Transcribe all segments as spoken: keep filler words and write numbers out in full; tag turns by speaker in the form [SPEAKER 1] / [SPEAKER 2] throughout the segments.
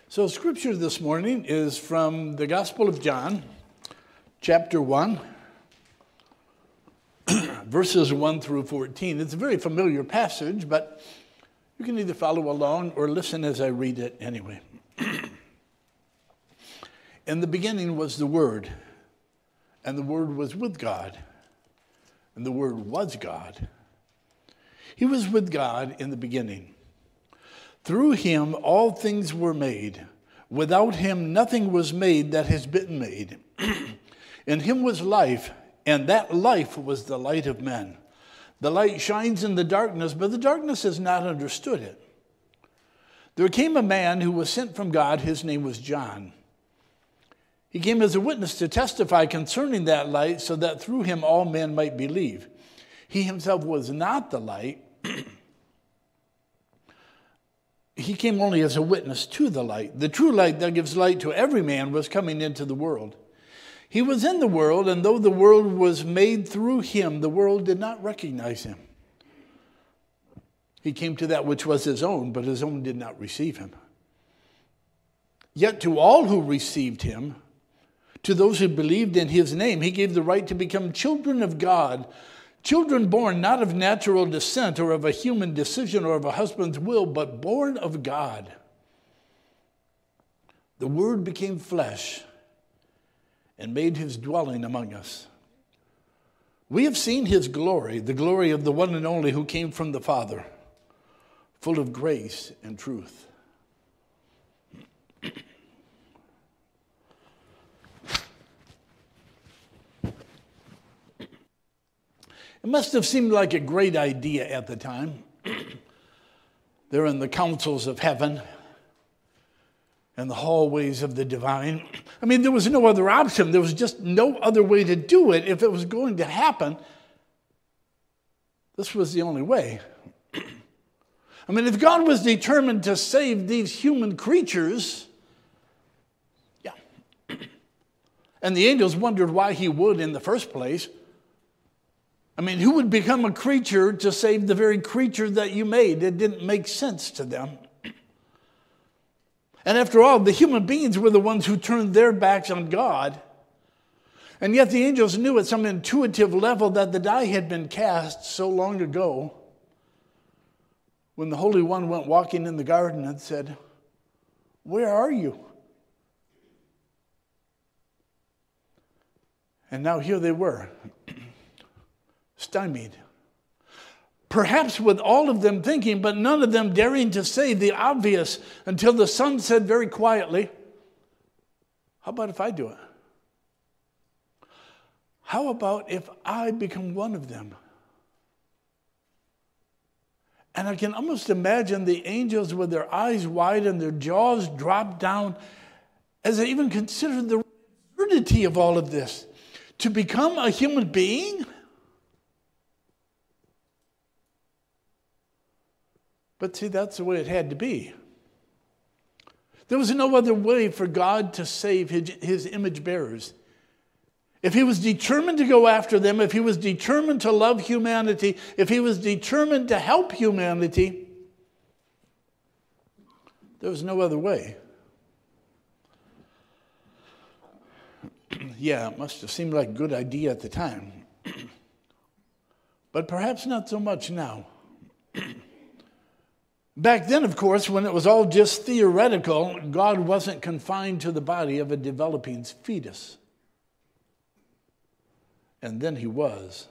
[SPEAKER 1] So scripture this morning is from the Gospel of John, chapter one, verses one through fourteen. It's a very familiar passage, but you can either follow along or listen as I read it anyway. In the beginning was the Word, and the Word was with God, and the Word was God. He was with God in the beginning. Through him all things were made. Without him nothing was made that has been made. In him was life, and that life was the light of men. The light shines in the darkness, but the darkness has not understood it. There came a man who was sent from God. His name was John. He came as a witness to testify concerning that light, so that through him all men might believe. He himself was not the light. He came only as a witness to the light. The true light that gives light to every man was coming into the world. He was in the world, and though the world was made through him, the world did not recognize him. He came to that which was his own, but his own did not receive him. Yet to all who received him, to those who believed in his name, he gave the right to become children of God, children born not of natural descent or of a human decision or of a husband's will, but born of God. The Word became flesh and made his dwelling among us. We have seen his glory, the glory of the one and only who came from the Father, full of grace and truth. It must have seemed like a great idea at the time. They're in the councils of heaven and the hallways of the divine. I mean, there was no other option. There was just no other way to do it. If it was going to happen, this was the only way. I mean, if God was determined to save these human creatures, yeah. And the angels wondered why he would in the first place. I mean, who would become a creature to save the very creature that you made? It didn't make sense to them. And after all, the human beings were the ones who turned their backs on God. And yet the angels knew at some intuitive level that the die had been cast so long ago when the Holy One went walking in the garden and said, "Where are you?" And now here they were, stymied. Perhaps with all of them thinking, but none of them daring to say the obvious until the Son said very quietly, "How about if I do it? How about if I become one of them?" And I can almost imagine the angels with their eyes wide and their jaws dropped down as they even considered the absurdity of all of this. To become a human being? But see, that's the way it had to be. There was no other way for God to save his, his image bearers. If he was determined to go after them, if he was determined to love humanity, if he was determined to help humanity, there was no other way. Yeah, it must have seemed like a good idea at the time. But perhaps not so much now. Back then, of course, when it was all just theoretical, God wasn't confined to the body of a developing fetus. And then he was.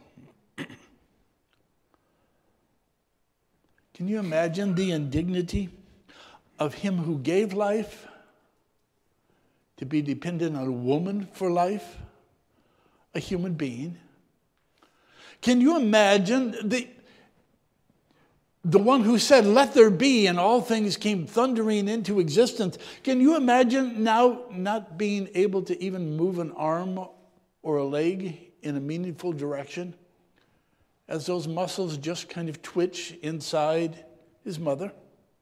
[SPEAKER 1] Can you imagine the indignity of him who gave life to be dependent on a woman for life, a human being? Can you imagine the The one who said, "Let there be," and all things came thundering into existence. Can you imagine now not being able to even move an arm or a leg in a meaningful direction as those muscles just kind of twitch inside his mother?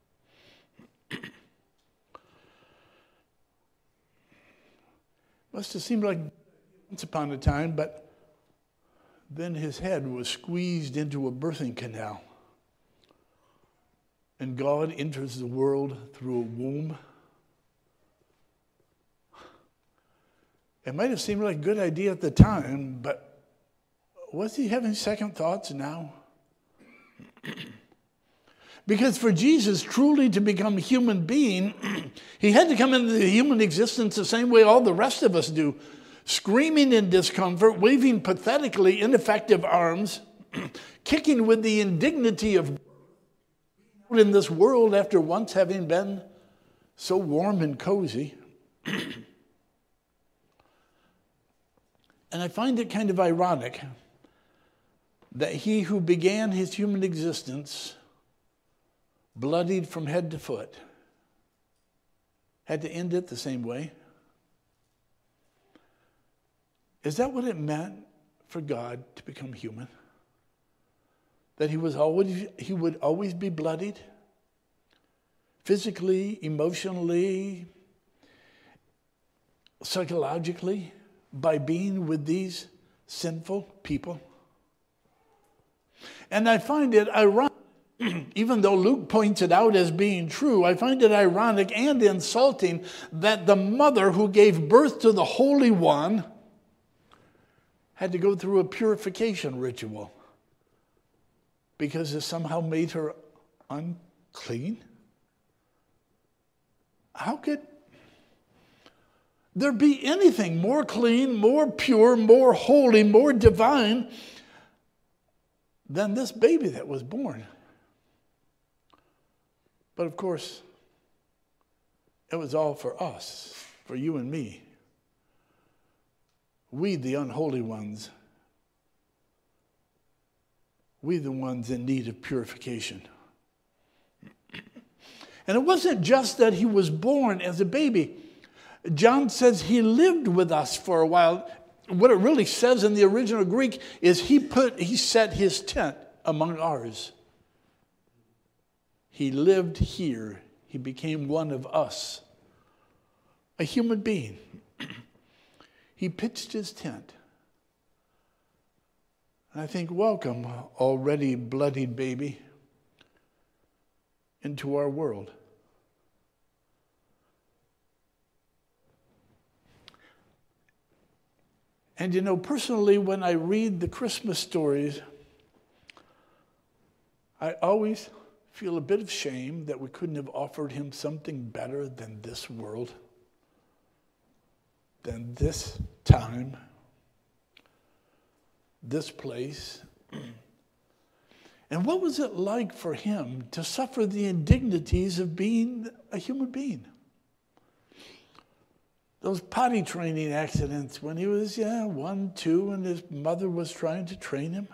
[SPEAKER 1] Must have seemed like once upon a time, but then his head was squeezed into a birthing canal. And God enters the world through a womb It might have seemed like a good idea at the time, but was he having second thoughts now? Because for Jesus truly to become a human being, he had to come into the human existence the same way all the rest of us do, screaming in discomfort, waving pathetically ineffective arms, kicking with the indignity of in this world after once having been so warm and cozy. And I find it kind of ironic that he who began his human existence bloodied from head to foot had to end it the same way. Is that what it meant for God to become human? That he was always he would always be bloodied? Physically, emotionally, psychologically, by being with these sinful people? And I find it ironic, even though Luke points it out as being true, I find it ironic and insulting that the mother who gave birth to the Holy One had to go through a purification ritual because it somehow made her unclean. How could there be anything more clean, more pure, more holy, more divine than this baby that was born? But of course, it was all for us, for you and me. We, the unholy ones. We, the ones in need of purification. And it wasn't just that he was born as a baby. John says he lived with us for a while. What it really says in the original Greek is he put, he set his tent among ours. He lived here. He became one of us, a human being. He pitched his tent. And I think, welcome, already bloodied baby, into our world. And you know, personally, when I read the Christmas stories, I always feel a bit of shame that we couldn't have offered him something better than this world, than this time, this place. And what was it like for him to suffer the indignities of being a human being? Those potty training accidents when he was, yeah, one, two, and his mother was trying to train him.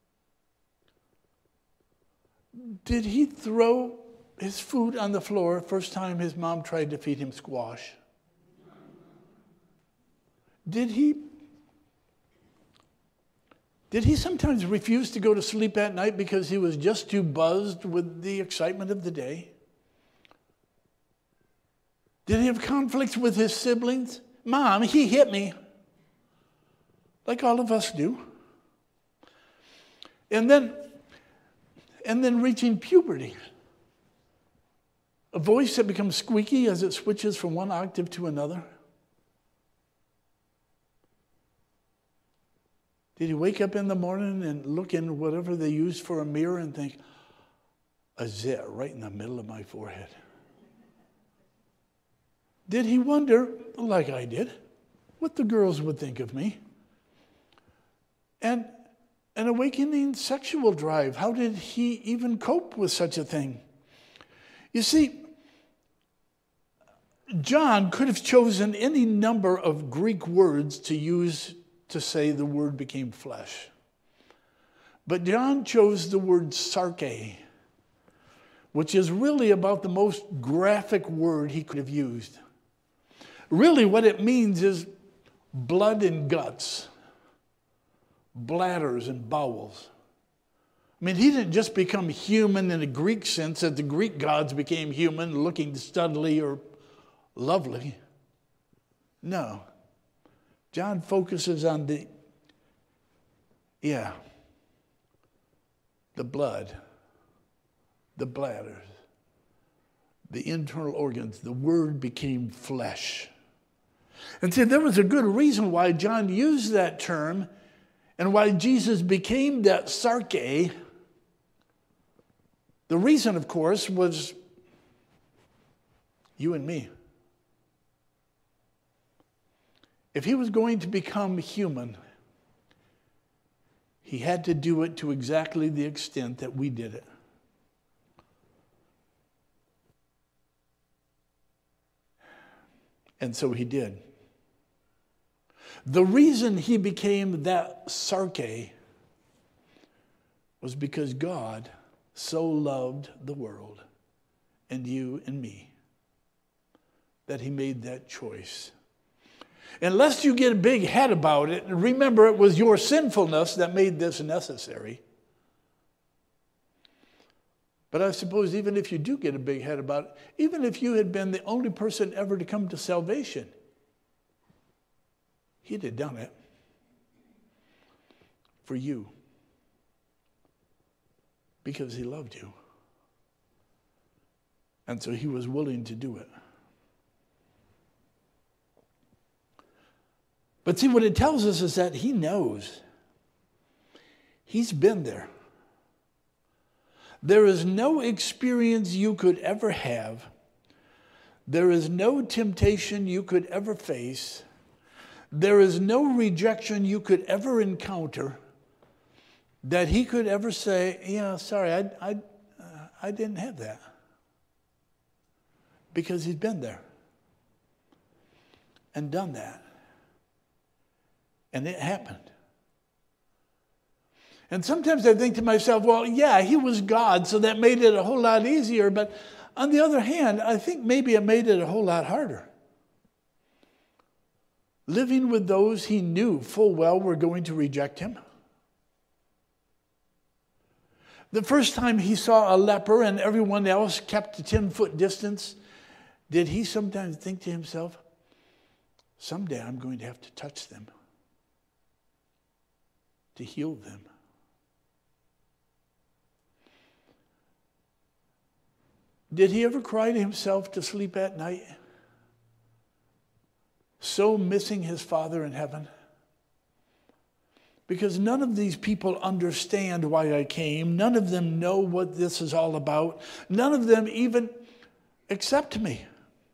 [SPEAKER 1] Did he throw his food on the floor first time his mom tried to feed him squash? Did he, did he sometimes refuse to go to sleep at night because he was just too buzzed with the excitement of the day? Did he have conflicts with his siblings? Mom, he hit me. Like all of us do. And then, and then reaching puberty. A voice that becomes squeaky as it switches from one octave to another. Did he wake up in the morning and look in whatever they used for a mirror and think, a zit right in the middle of my forehead? Did he wonder, like I did, what the girls would think of me? And an awakening sexual drive, how did he even cope with such a thing? You see, John could have chosen any number of Greek words to use to say the word became flesh. But John chose the word sarke, which is really about the most graphic word he could have used. Really what it means is blood and guts, bladders and bowels. I mean, he didn't just become human in a Greek sense that the Greek gods became human, looking studly or lovely. No. John focuses on the, yeah, the blood, the bladders, the internal organs. The word became flesh. And see, there was a good reason why John used that term and why Jesus became that sarke. The reason, of course, was you and me. If he was going to become human, he had to do it to exactly the extent that we did it. And so he did. The reason he became that sarke was because God so loved the world and you and me that he made that choice. Unless you get a big head about it, and remember it was your sinfulness that made this necessary. But I suppose even if you do get a big head about it, even if you had been the only person ever to come to salvation, he'd have done it for you because he loved you. And so he was willing to do it. But see, what it tells us is that he knows. He's been there. There is no experience you could ever have. There is no temptation you could ever face. There is no rejection you could ever encounter that he could ever say, yeah, sorry, I, I, uh, I didn't have that. Because he's been there and done that. And it happened. And sometimes I think to myself, well, yeah, he was God, so that made it a whole lot easier. But on the other hand, I think maybe it made it a whole lot harder. Living with those he knew full well were going to reject him. The first time he saw a leper and everyone else kept a ten-foot distance, did he sometimes think to himself, someday I'm going to have to touch them, to heal them? Did he ever cry to himself to sleep at night, so missing his Father in heaven? Because none of these people understand why I came. None of them know what this is all about. None of them even accept me.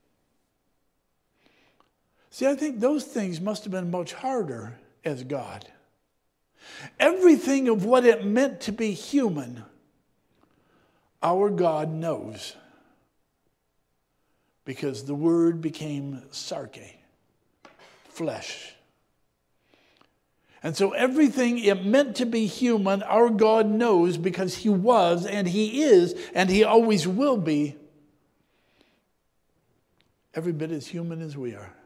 [SPEAKER 1] See, I think those things must have been much harder as God. Everything of what it meant to be human, our God knows. Because the Word became sarke, flesh. And so everything it meant to be human, our God knows because he was and he is and he always will be every bit as human as we are.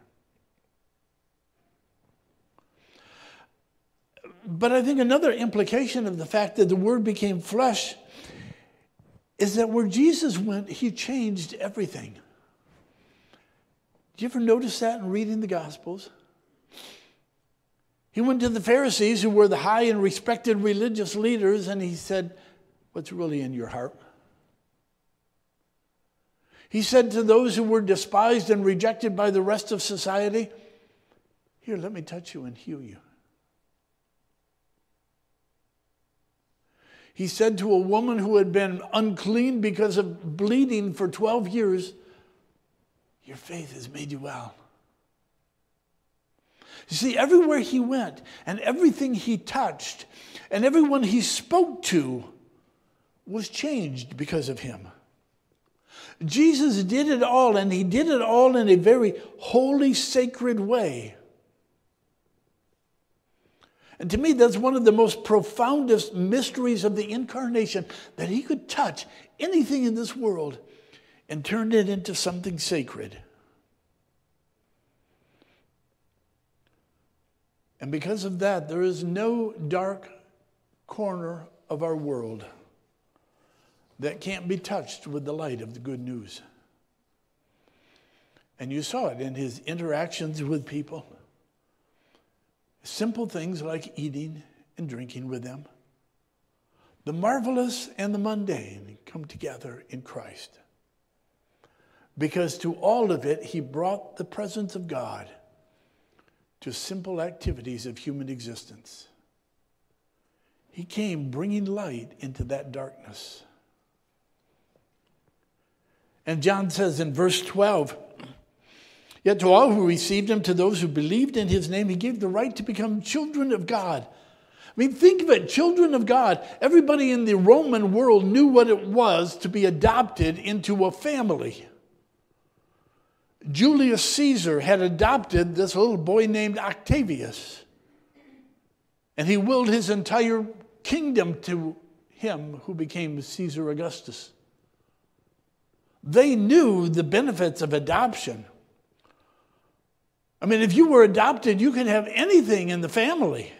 [SPEAKER 1] But I think another implication of the fact that the Word became flesh is that where Jesus went, he changed everything. Did you ever notice that in reading the Gospels? He went to the Pharisees, who were the high and respected religious leaders, and he said, what's really in your heart? He said to those who were despised and rejected by the rest of society, here, let me touch you and heal you. He said to a woman who had been unclean because of bleeding for twelve years, your faith has made you well. You see, everywhere he went and everything he touched and everyone he spoke to was changed because of him. Jesus did it all, and he did it all in a very holy, sacred way. And to me, that's one of the most profoundest mysteries of the incarnation, that he could touch anything in this world and turn it into something sacred. And because of that, there is no dark corner of our world that can't be touched with the light of the good news. And you saw it in his interactions with people. Simple things like eating and drinking with them. The marvelous and the mundane come together in Christ. Because to all of it, he brought the presence of God to simple activities of human existence. He came bringing light into that darkness. And John says in verse twelve, yet to all who received him, to those who believed in his name, he gave the right to become children of God. I mean, think of it, children of God. Everybody in the Roman world knew what it was to be adopted into a family. Julius Caesar had adopted this little boy named Octavius, and he willed his entire kingdom to him who became Caesar Augustus. They knew the benefits of adoption. I mean, if you were adopted, you could have anything in the family.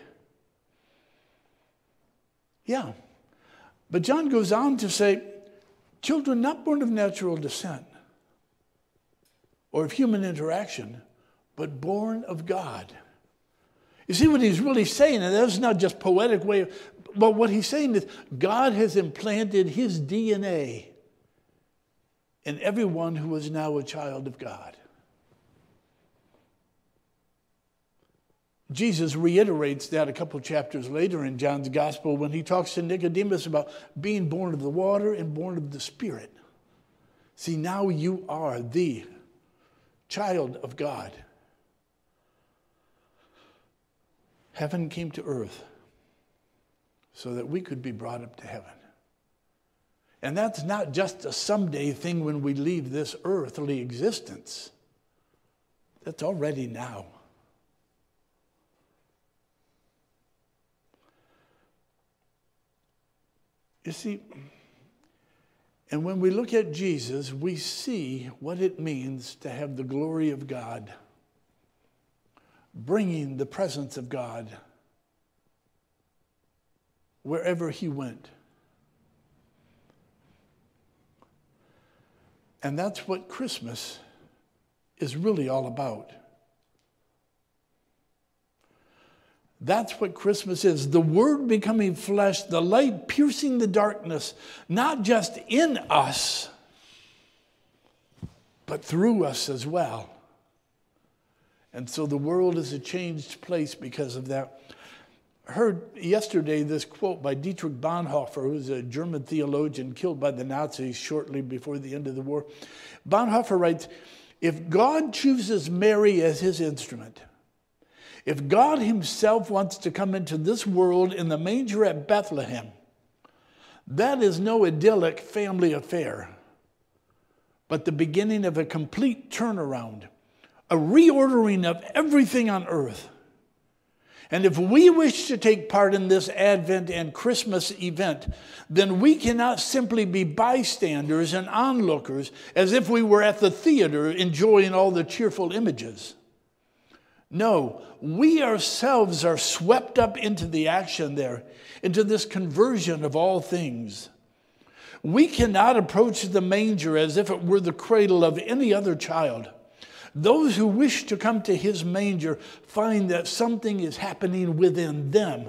[SPEAKER 1] Yeah. But John goes on to say, children not born of natural descent or of human interaction, but born of God. You see what he's really saying, and that's not just poetic way, but what he's saying is God has implanted his D N A in everyone who is now a child of God. Jesus reiterates that a couple chapters later in John's gospel when he talks to Nicodemus about being born of the water and born of the Spirit. See, now you are the child of God. Heaven came to earth so that we could be brought up to heaven. And that's not just a someday thing when we leave this earthly existence. That's already now. You see, and when we look at Jesus, we see what it means to have the glory of God, bringing the presence of God wherever he went. And that's what Christmas is really all about. That's what Christmas is. The Word becoming flesh, the light piercing the darkness, not just in us, but through us as well. And so the world is a changed place because of that. I heard yesterday this quote by Dietrich Bonhoeffer, who's a German theologian killed by the Nazis shortly before the end of the war. Bonhoeffer writes, if God chooses Mary as his instrument, if God himself wants to come into this world in the manger at Bethlehem, that is no idyllic family affair, but the beginning of a complete turnaround, a reordering of everything on earth. And if we wish to take part in this Advent and Christmas event, then we cannot simply be bystanders and onlookers as if we were at the theater enjoying all the cheerful images. No, we ourselves are swept up into the action there, into this conversion of all things. We cannot approach the manger as if it were the cradle of any other child. Those who wish to come to his manger find that something is happening within them.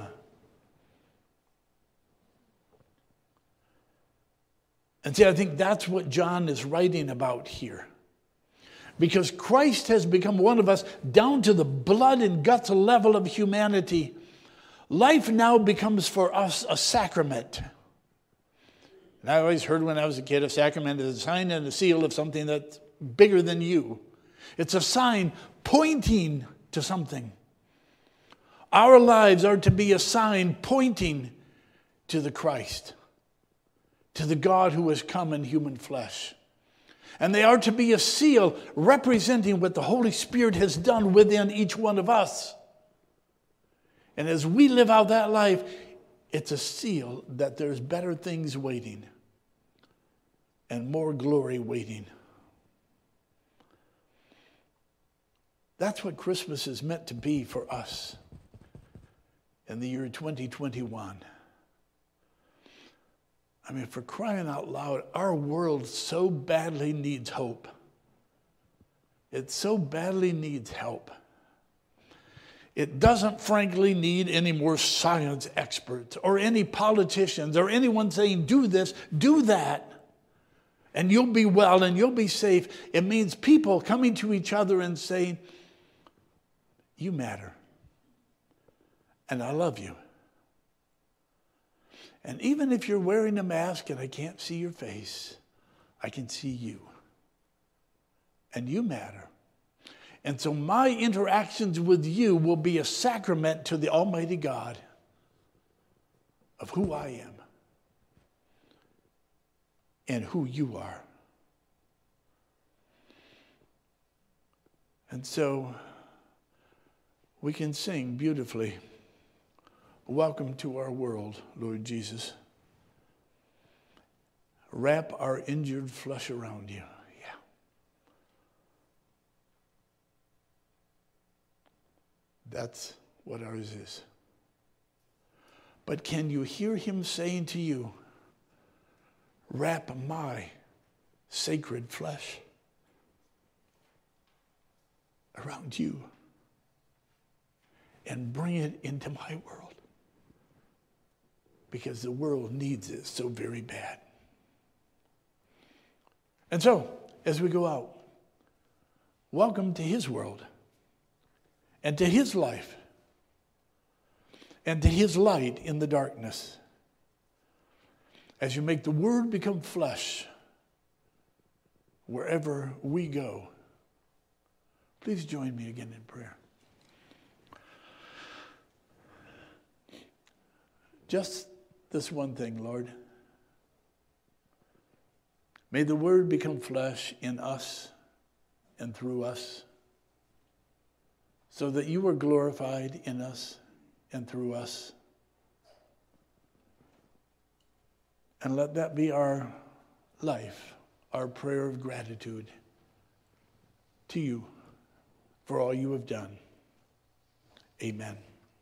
[SPEAKER 1] And see, I think that's what John is writing about here. Because Christ has become one of us down to the blood and guts level of humanity. Life now becomes for us a sacrament. And I always heard when I was a kid, a sacrament is a sign and a seal of something that's bigger than you. It's a sign pointing to something. Our lives are to be a sign pointing to the Christ, to the God who has come in human flesh. And they are to be a seal representing what the Holy Spirit has done within each one of us. And as we live out that life, it's a seal that there's better things waiting and more glory waiting. That's what Christmas is meant to be for us in the year twenty twenty-one. I mean, for crying out loud, our world so badly needs hope. It so badly needs help. It doesn't, frankly, need any more science experts or any politicians or anyone saying, do this, do that, and you'll be well and you'll be safe. It means people coming to each other and saying, you matter. And I love you. And even if you're wearing a mask and I can't see your face, I can see you. And you matter. And so my interactions with you will be a sacrament to the Almighty God of who I am and who you are. And so we can sing beautifully, welcome to our world, Lord Jesus. Wrap our injured flesh around you. Yeah. That's what ours is. But can you hear him saying to you, wrap my sacred flesh around you and bring it into my world? Because the world needs it so very bad. And so, as we go out, welcome to his world and to his life and to his light in the darkness. As you make the word become flesh wherever we go, please join me again in prayer. Just this one thing, Lord. May the word become flesh in us and through us, so that you are glorified in us and through us. And let that be our life, our prayer of gratitude to you for all you have done. Amen.